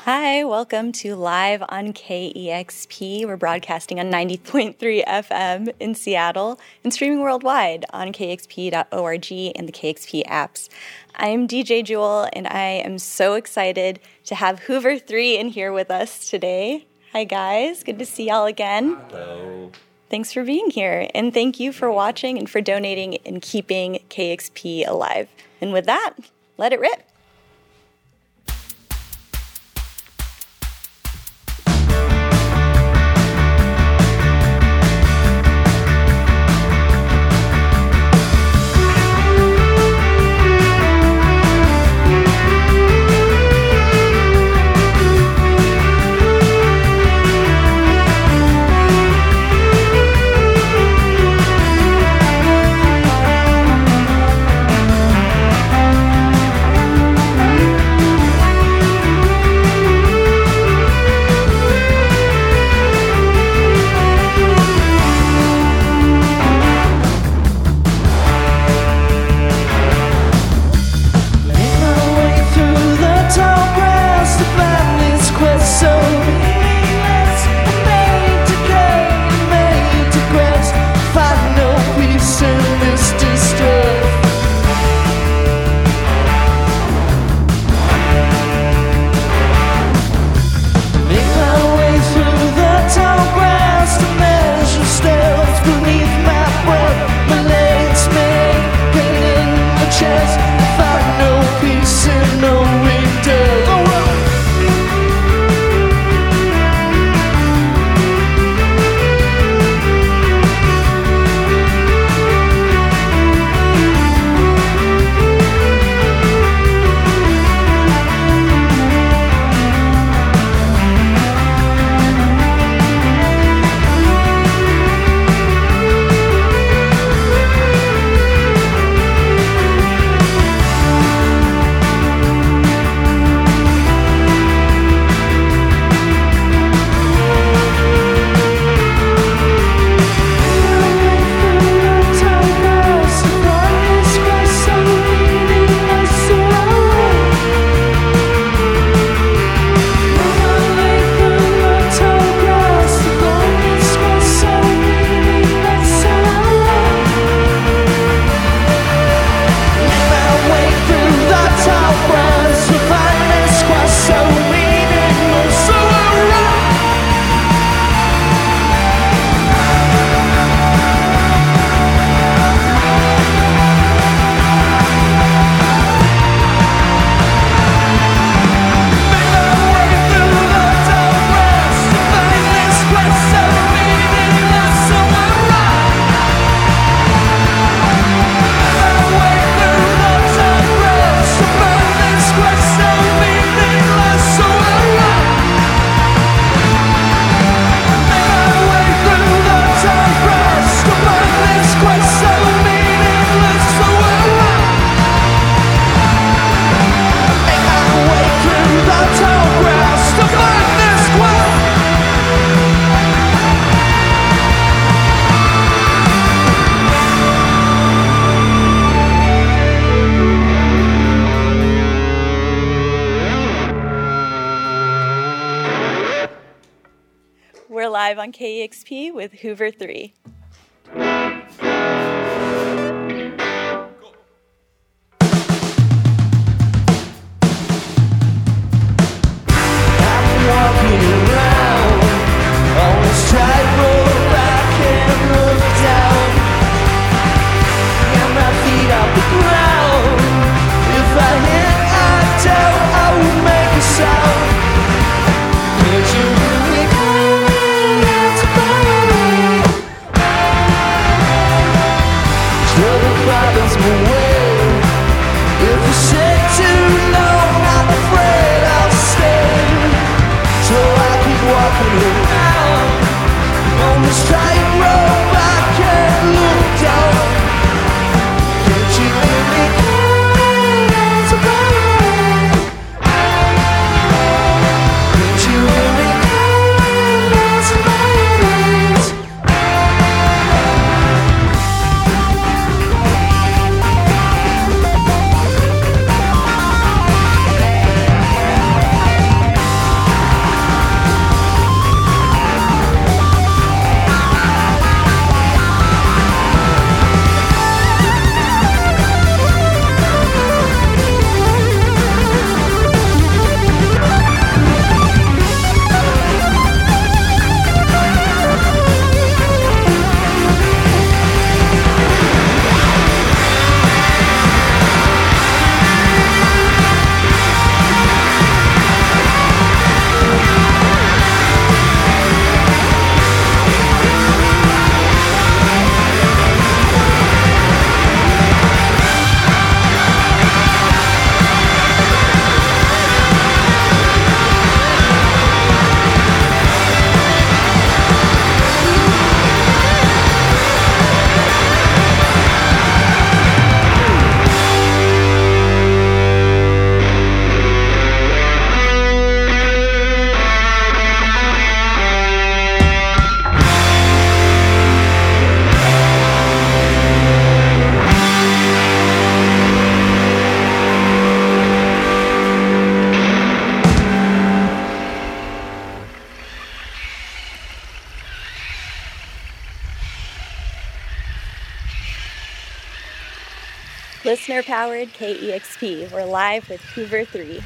Hi, welcome to Live on KEXP. We're broadcasting on 90.3 FM in Seattle and streaming worldwide on kexp.org and the KXP apps. I'm DJ Jewel, and I am so excited to have Hoover 3 in here with us today. Hi, guys. Good to see y'all again. Hello. Thanks for being here, and thank you for watching and for donating and keeping KXP alive. And with that, let it rip. We're live on KEXP with Hoover 3. Listener-powered KEXP. We're live with Hoover 3.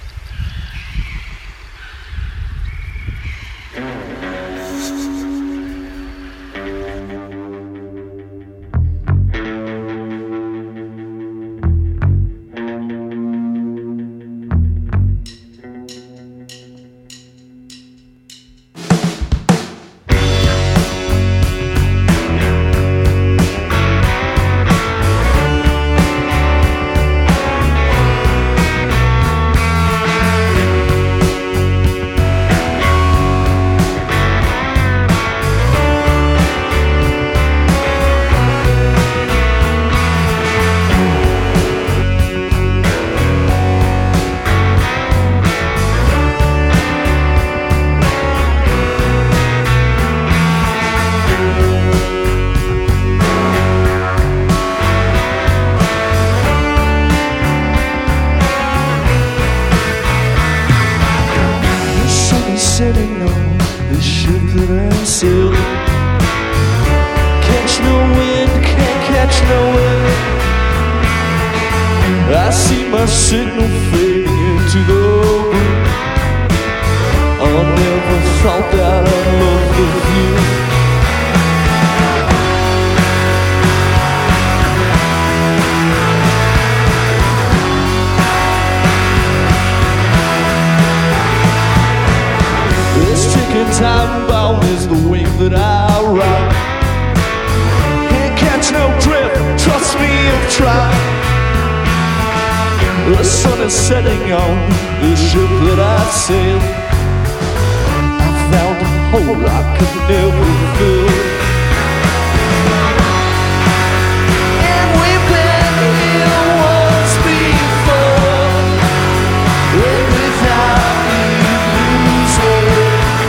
Sitting on the ship that I'm sailing, catch no wind, can't catch no wind. I see my signal fading into the blue. I never thought that I'd love with you. Time bound is the wave that I ride. Can't catch no drift, trust me, I've tried. The sun is setting on the ship that I sail. I found a hole I could never fill. And we've been here once before, and without illusion.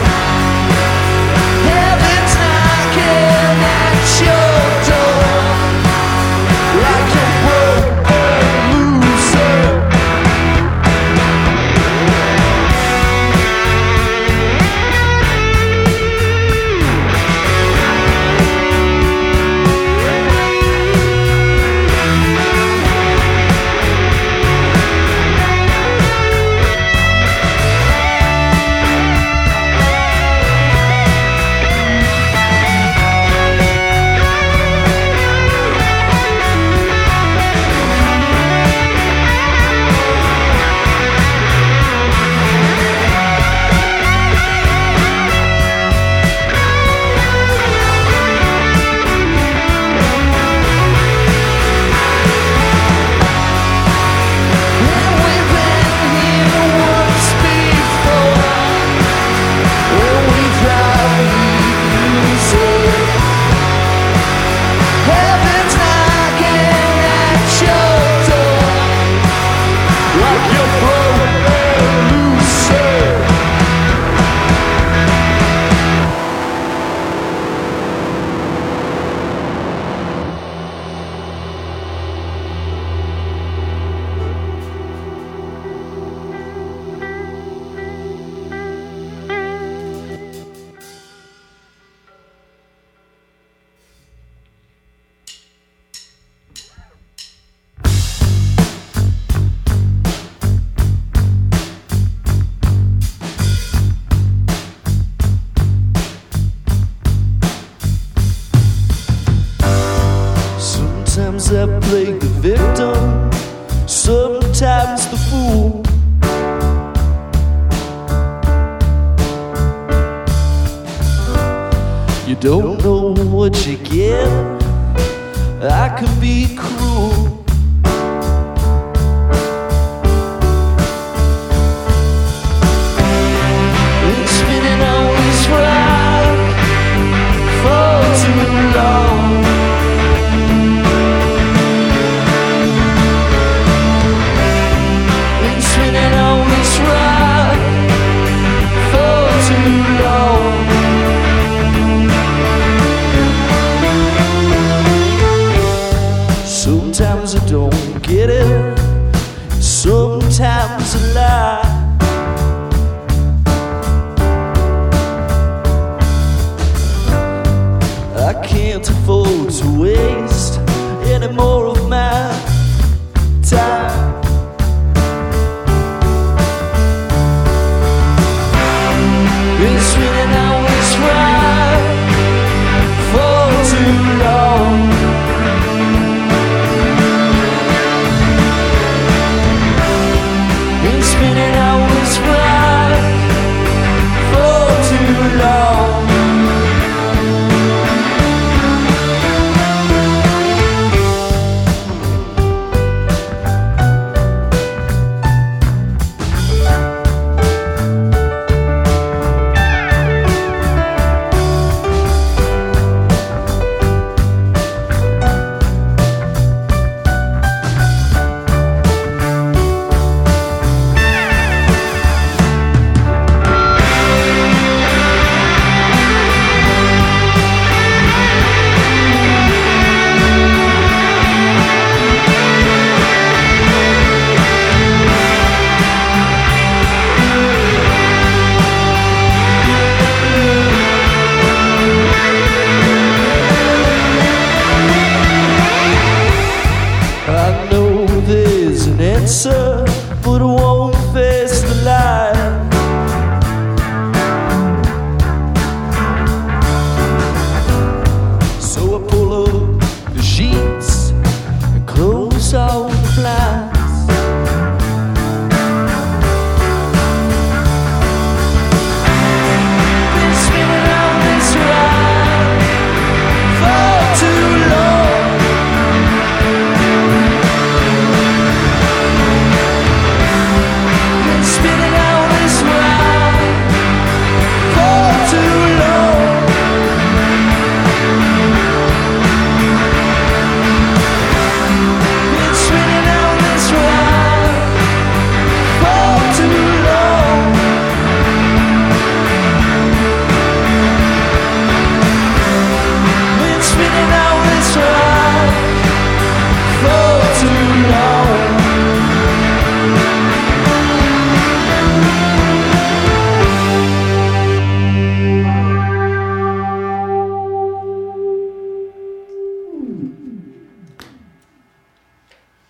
Sometimes I play the victim, sometimes the fool. You don't know what you get, I can be cruel. It's spinning on this rock for too long. Sometimes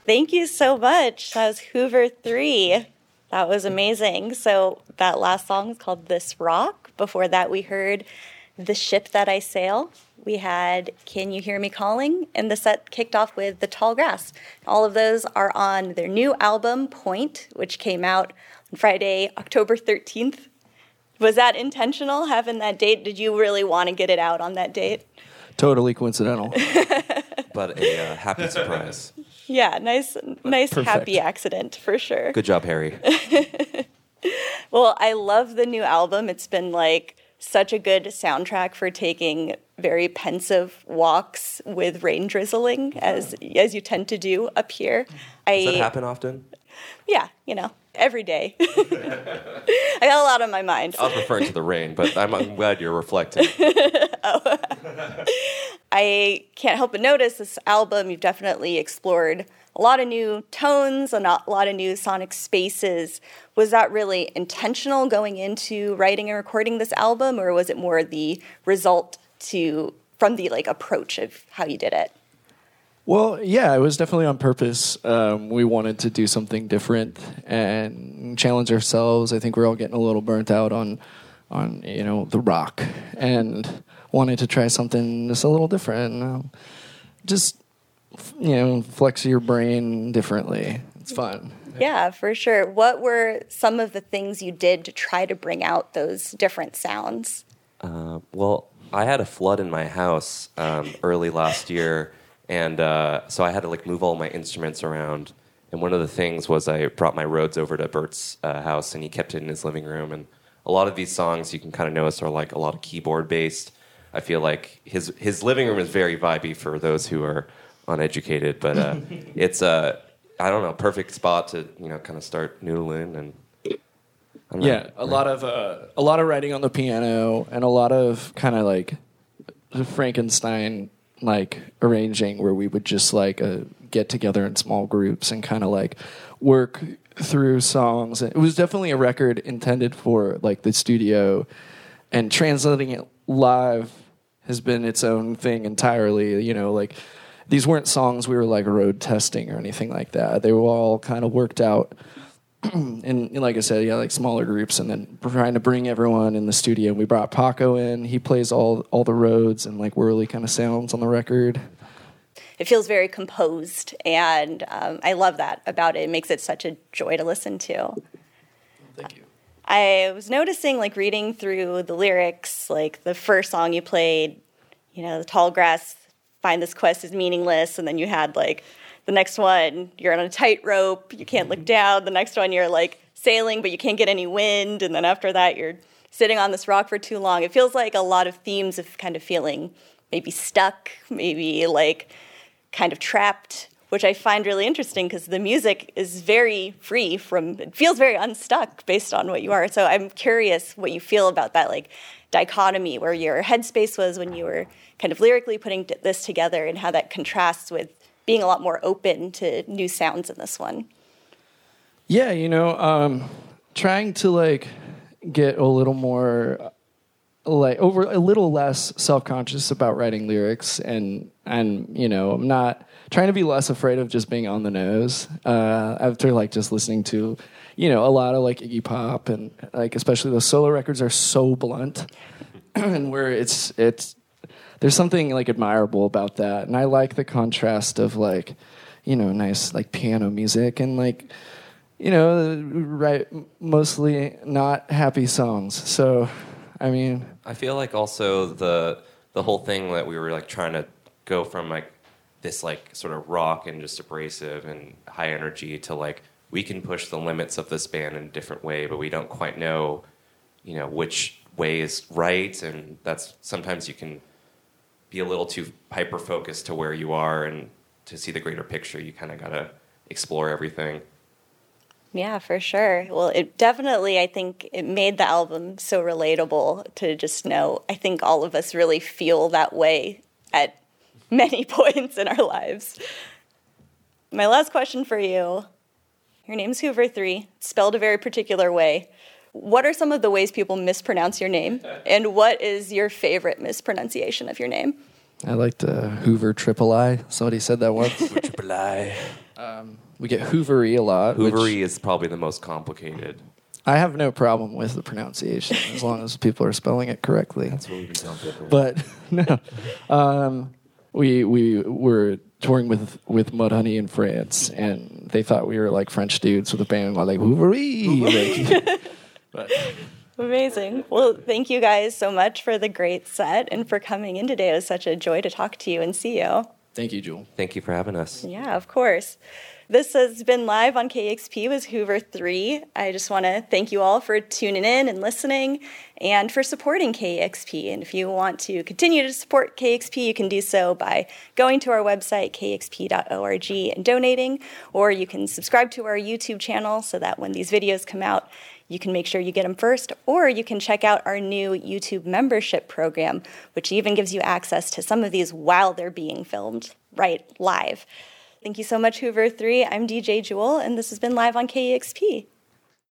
Thank you so much. That was Hoover 3. That was amazing. So that last song is called This Rock. Before that, we heard The Ship That I Sail. We had Can You Hear Me Calling? And the set kicked off with The Tall Grass. All of those are on their new album, Point, which came out on Friday, October 13th. Was that intentional, having that date? Did you really want to get it out on that date? Totally coincidental. But a happy surprise. Yeah, nice, Perfect. happy accident for sure. Good job, Harry. Well, I love the new album. It's been like such a good soundtrack for taking very pensive walks with rain drizzling, as you tend to do up here. Does that happen often? Yeah, every day. I got a lot on my mind. I was referring to the rain, but I'm glad you're reflecting. I can't help but notice this album, you've definitely explored a lot of new tones and a lot of new sonic spaces. Was that really intentional going into writing and recording this album, or was it more the result from the approach of how you did it? Well, yeah, it was definitely on purpose. We wanted to do something different and challenge ourselves. I think we're all getting a little burnt out on the rock, and wanted to try something just a little different. Flex your brain differently. It's fun. Yeah, for sure. What were some of the things you did to try to bring out those different sounds? Well, I had a flood in my house early last year, and so I had to move all my instruments around. And one of the things was I brought my Rhodes over to Bert's house, and he kept it in his living room. And a lot of these songs you can kind of notice are a lot of keyboard based. I feel like his living room is very vibey for those who are uneducated, but it's perfect spot to kind of start noodling and. A lot of writing on the piano and a lot of kind of Frankenstein arranging, where we would just get together in small groups and kind of work through songs. It was definitely a record intended for the studio, and translating it live has been its own thing entirely. These weren't songs we were road testing or anything like that. They were all kind of worked out. And like I said, smaller groups, and then trying to bring everyone in the studio. We brought Paco in. He plays all the Rhodes and whirly kind of sounds on the record. It feels very composed, and I love that about it. It makes it such a joy to listen to. Thank you. I was noticing, reading through the lyrics, the first song you played, the tall grass, find this quest is meaningless, and then you had the next one, you're on a tightrope, you can't look down. The next one, you're sailing, but you can't get any wind. And then after that, you're sitting on this rock for too long. It feels like a lot of themes of kind of feeling maybe stuck, maybe kind of trapped, which I find really interesting because the music is very free it feels very unstuck based on what you are. So I'm curious what you feel about that dichotomy, where your headspace was when you were kind of lyrically putting this together, and how that contrasts with being a lot more open to new sounds in this one. Yeah, trying to get a little more over a little less self-conscious about writing lyrics, and I'm not trying to be less afraid of just being on the nose after just listening to a lot of Iggy Pop, and especially those solo records are so blunt and where it's there's something admirable about that, and I like the contrast of nice piano music and write mostly not happy songs. So, I feel also the whole thing that we were trying to go from this sort of rock and just abrasive and high energy to we can push the limits of this band in a different way, but we don't quite know, which way is right, and that's sometimes you can be a little too hyper-focused to where you are, and to see the greater picture, you kind of got to explore everything. Yeah, for sure. Well, it definitely, I think, it made the album so relatable to just know, I think all of us really feel that way at many points in our lives. My last question for you, your name's Hoover 3, spelled a very particular way. What are some of the ways people mispronounce your name? And what is your favorite mispronunciation of your name? I like to Hoover Triple I. Somebody said that once. Triple lie. We get Hoovery a lot. Hoovery is probably the most complicated. I have no problem with the pronunciation as long as people are spelling it correctly. That's what we've been telling people. But no, we were touring with Mudhoney in France, and they thought we were like French dudes with a band like Hoovery. But Amazing. Well, thank you guys so much for the great set and for coming in today. It was such a joy to talk to you and see you. thank you, Jewel. Thank you for having us. Yeah, of course. This has been live on KEXP with Hoover 3. I just want to thank you all for tuning in and listening and for supporting KEXP. And if you want to continue to support KEXP, you can do so by going to our website, kexp.org, and donating, or you can subscribe to our YouTube channel so that when these videos come out, you can make sure you get them first, or you can check out our new YouTube membership program, which even gives you access to some of these while they're being filmed right live. Thank you so much, Hoover 3. I'm DJ Jewel, and this has been live on KEXP.